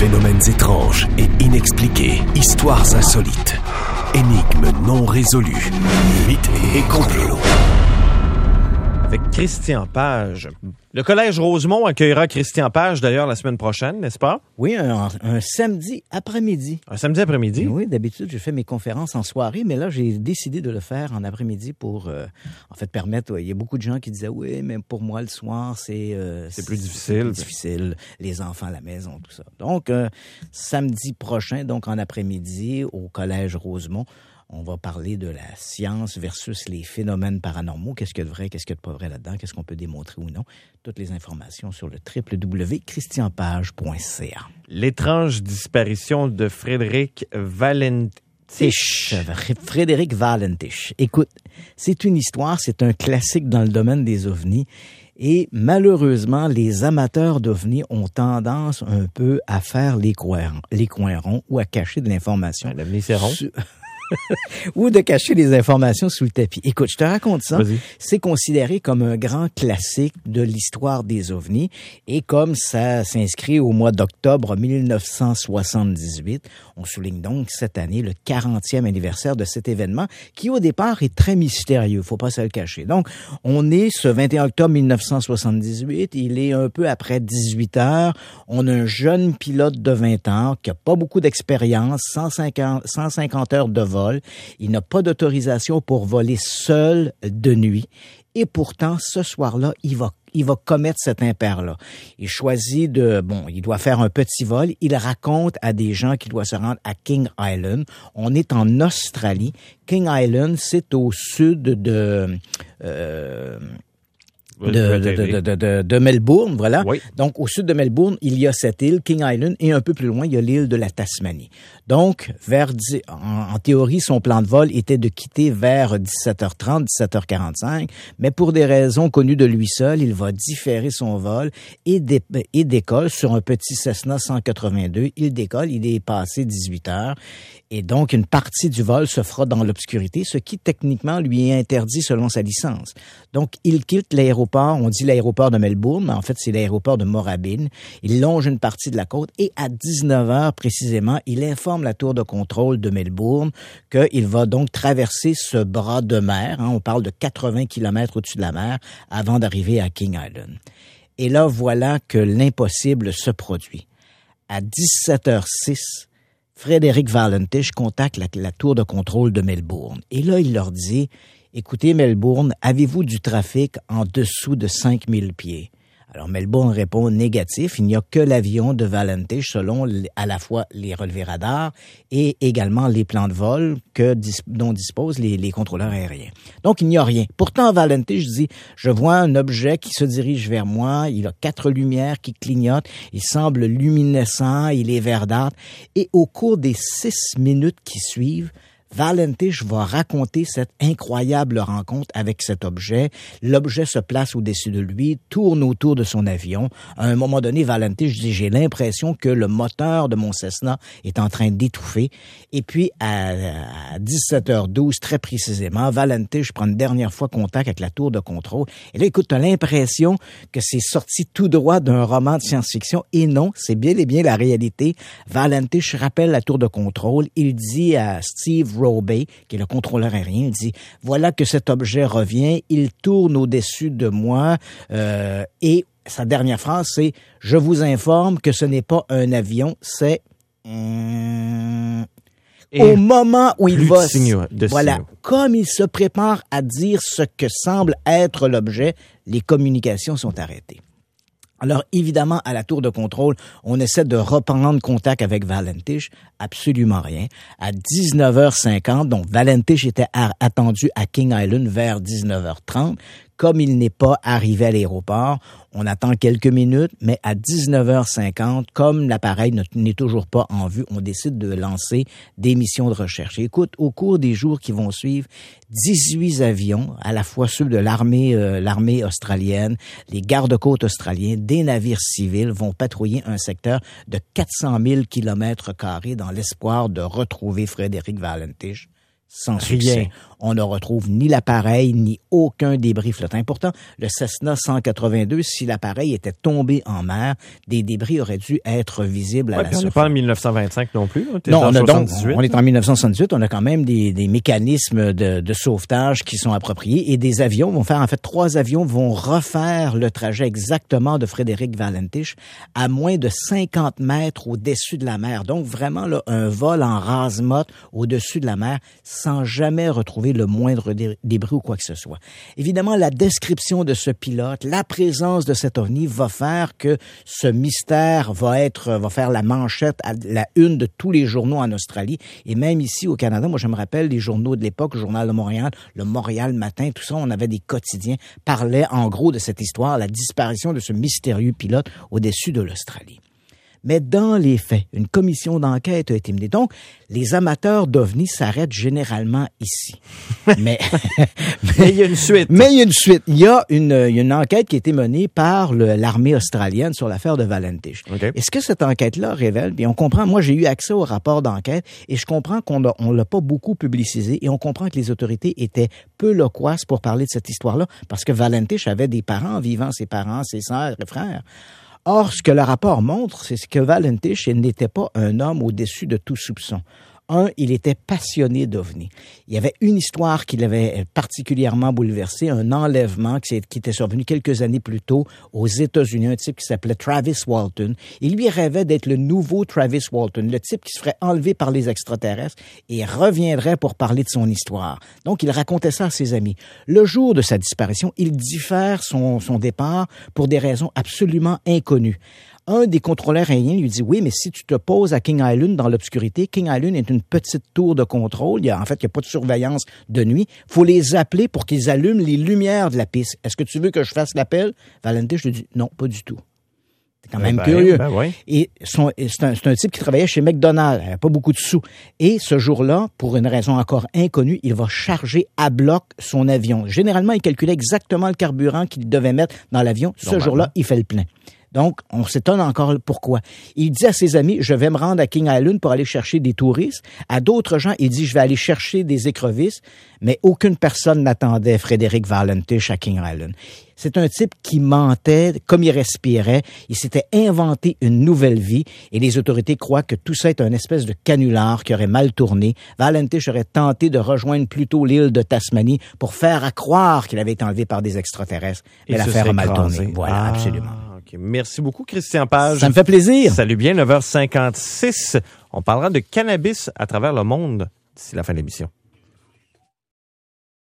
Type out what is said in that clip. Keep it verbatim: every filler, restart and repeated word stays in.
Phénomènes étranges et inexpliqués, histoires insolites, énigmes non résolues, mythes et complots. Avec Christian Page. Le Collège Rosemont accueillera Christian Page, d'ailleurs, la semaine prochaine, n'est-ce pas? Oui, un, un samedi après-midi. Un samedi après-midi? Oui, d'habitude, je fais mes conférences en soirée, mais là, j'ai décidé de le faire en après-midi pour, euh, en fait, permettre... Il y a beaucoup de gens qui disaient, oui, mais pour moi, le soir, c'est... Euh, c'est plus difficile. C'est plus difficile, les enfants à la maison, tout ça. Donc, euh, samedi prochain, donc en après-midi, au Collège Rosemont, on va parler de la science versus les phénomènes paranormaux. Qu'est-ce qu'il y a de vrai, qu'est-ce qu'il y a de pas vrai là-dedans, qu'est-ce qu'on peut démontrer ou non. Toutes les informations sur le w w w point christian page point c a. L'étrange disparition de Frédéric Valentich. Frédéric Valentich. Écoute, c'est une histoire, c'est un classique dans le domaine des ovnis. Et malheureusement, les amateurs d'ovnis ont tendance un peu à faire les coins, les coins ronds ou à cacher de l'information. Ben, l'ovni, c'est rond. Sur... ou de cacher les informations sous le tapis. Écoute, je te raconte ça. Vas-y. C'est considéré comme un grand classique de l'histoire des ovnis et comme ça s'inscrit au mois d'octobre mille neuf cent soixante-dix-huit, on souligne donc cette année le quarantième anniversaire de cet événement qui au départ est très mystérieux, faut pas se le cacher. Donc, on est ce vingt et un octobre mille neuf cent soixante-dix-huit, il est un peu après dix-huit heures, on a un jeune pilote de vingt ans qui a pas beaucoup d'expérience, cent cinquante, cent cinquante heures de vol. Il n'a pas d'autorisation pour voler seul de nuit. Et pourtant, ce soir-là, il va, il va commettre cet impair-là. Il choisit de, bon, il doit faire un petit vol. Il raconte à des gens qu'il doit se rendre à King Island. On est en Australie. King Island, c'est au sud de, euh, De, de, de, de, de Melbourne, voilà. Oui. Donc, au sud de Melbourne, il y a cette île, King Island, et un peu plus loin, il y a l'île de la Tasmanie. Donc, vers, en, en théorie, son plan de vol était de quitter vers dix-sept heures trente, dix-sept heures quarante-cinq, mais pour des raisons connues de lui seul, il va différer son vol et, dé, et décolle sur un petit Cessna cent quatre-vingt-deux. Il décolle, il est passé dix-huit heures, et donc, une partie du vol se fera dans l'obscurité, ce qui, techniquement, lui est interdit selon sa licence. Donc, il quitte l'aéroport, on dit l'aéroport de Melbourne, mais en fait, c'est l'aéroport de Moorabbin. Il longe une partie de la côte et à dix-neuf heures précisément, il informe la tour de contrôle de Melbourne qu'il va donc traverser ce bras de mer, hein, on parle de quatre-vingts kilomètres au-dessus de la mer, avant d'arriver à King Island. Et là, voilà que l'impossible se produit. À dix-sept heures six, Frédéric Valentich contacte la, la tour de contrôle de Melbourne. Et là, il leur dit... Écoutez, Melbourne, avez-vous du trafic en dessous de cinq mille pieds? Alors, Melbourne répond négatif. Il n'y a que l'avion de Valentich selon à la fois les relevés radars et également les plans de vol que, dont disposent les, les contrôleurs aériens. Donc, il n'y a rien. Pourtant, Valentich dit, je vois un objet qui se dirige vers moi. Il a quatre lumières qui clignotent. Il semble luminescent. Il est verdâtre. Et au cours des six minutes qui suivent, Valentich va raconter cette incroyable rencontre avec cet objet. L'objet se place au-dessus de lui, tourne autour de son avion. À un moment donné, Valentich dit « J'ai l'impression que le moteur de mon Cessna est en train d'étouffer. » Et puis, à dix-sept heures douze, très précisément, Valentich prend une dernière fois contact avec la tour de contrôle. Et là, écoute, tu as l'impression que c'est sorti tout droit d'un roman de science-fiction. Et non, c'est bien et bien la réalité. Valentich rappelle la tour de contrôle. Il dit à Steve Robey, qui est le contrôleur aérien, il dit « Voilà que cet objet revient, il tourne au-dessus de moi euh, et sa dernière phrase, c'est « Je vous informe que ce n'est pas un avion, c'est... Hum, » Au moment où il va... Signaux, voilà, signaux. Comme il se prépare à dire ce que semble être l'objet, les communications sont arrêtées. Alors, évidemment, à la tour de contrôle, on essaie de reprendre contact avec Valentich. Absolument rien. À dix-neuf heures cinquante, donc Valentich était à, attendu à King Island vers dix-neuf heures trente. Comme il n'est pas arrivé à l'aéroport, on attend quelques minutes, mais à dix-neuf heures cinquante, comme l'appareil n'est toujours pas en vue, on décide de lancer des missions de recherche. Et écoute, au cours des jours qui vont suivre, dix-huit avions, à la fois ceux de l'armée, euh, l'armée australienne, les gardes-côtes australiens, des navires civils vont patrouiller un secteur de quatre cent mille kilomètres carrés dans l'espoir de retrouver Frédéric Valentich. sans succès. Rien. On ne retrouve ni l'appareil, ni aucun débris flottant. Pourtant, le Cessna cent quatre-vingt-deux, si l'appareil était tombé en mer, des débris auraient dû être visibles à Ouais, la puis on n'est surface. pas en dix-neuf cent vingt-cinq non plus. Hein, Non, on, a donc, soixante-dix-huit. on est en dix-neuf cent soixante-dix-huit. On a quand même des, des mécanismes de, de sauvetage qui sont appropriés et des avions vont faire, en fait, trois avions vont refaire le trajet exactement de Frédéric Valentich à moins de cinquante mètres au-dessus de la mer. Donc, vraiment, là, un vol en rase-motte au-dessus de la mer sans jamais retrouver le moindre dé- débris ou quoi que ce soit. Évidemment, la description de ce pilote, la présence de cet ovni va faire que ce mystère va être, va faire la manchette, à la une de tous les journaux en Australie et même ici au Canada. Moi, je me rappelle les journaux de l'époque, le Journal de Montréal, le Montréal Matin, tout ça, on avait des quotidiens, parlaient en gros de cette histoire, la disparition de ce mystérieux pilote au-dessus de l'Australie. Mais dans les faits, une commission d'enquête a été menée. Donc, les amateurs d'ovnis s'arrêtent généralement ici. mais, mais il y a une suite. Mais il y a une suite. Il y a une, il y a une enquête qui a été menée par le, l'armée australienne sur l'affaire de Valentich. Okay. Et ce que cette enquête-là révèle, bien, on comprend, moi j'ai eu accès au rapport d'enquête et je comprends qu'on a, on l'a pas beaucoup publicisé et on comprend que les autorités étaient peu loquaces pour parler de cette histoire-là parce que Valentich avait des parents vivants, ses parents, ses sœurs et frères. Or, ce que le rapport montre, c'est que Valentich n'était pas un homme au-dessus de tout soupçon. Un, il était passionné d'ovnis. Il y avait une histoire qui l'avait particulièrement bouleversé, un enlèvement qui, qui était survenu quelques années plus tôt aux États-Unis, un type qui s'appelait Travis Walton. Il lui rêvait d'être le nouveau Travis Walton, le type qui se ferait enlever par les extraterrestres et reviendrait pour parler de son histoire. Donc, il racontait ça à ses amis. Le jour de sa disparition, il diffère son, son départ pour des raisons absolument inconnues. Un des contrôleurs aériens lui dit « Oui, mais si tu te poses à King Island dans l'obscurité, King Island est une petite tour de contrôle. Il y a, en fait, il n'y a pas de surveillance de nuit. Il faut les appeler pour qu'ils allument les lumières de la piste. Est-ce que tu veux que je fasse l'appel? » Valentich, je lui dis « Non, pas du tout. » C'est quand même ben, curieux. Ben oui. Et son, c'est, un, c'est un type qui travaillait chez McDonald's. Il n'avait pas beaucoup de sous. Et ce jour-là, pour une raison encore inconnue, il va charger à bloc son avion. Généralement, il calculait exactement le carburant qu'il devait mettre dans l'avion. Ce jour-là, il fait le plein. Donc, on s'étonne encore pourquoi. Il dit à ses amis, je vais me rendre à King Island pour aller chercher des touristes. À d'autres gens, il dit, je vais aller chercher des écrevisses. Mais aucune personne n'attendait Frédéric Valentich à King Island. C'est un type qui mentait comme il respirait. Il s'était inventé une nouvelle vie et les autorités croient que tout ça est un espèce de canular qui aurait mal tourné. Valentich aurait tenté de rejoindre plutôt l'île de Tasmanie pour faire à croire qu'il avait été enlevé par des extraterrestres. Mais Et l'affaire a mal écrasé. tourné. Voilà, ah, absolument. Okay. Merci beaucoup, Christian Page. Ça me fait plaisir. Salut bien, neuf heures cinquante-six. On parlera de cannabis à travers le monde d'ici la fin de l'émission.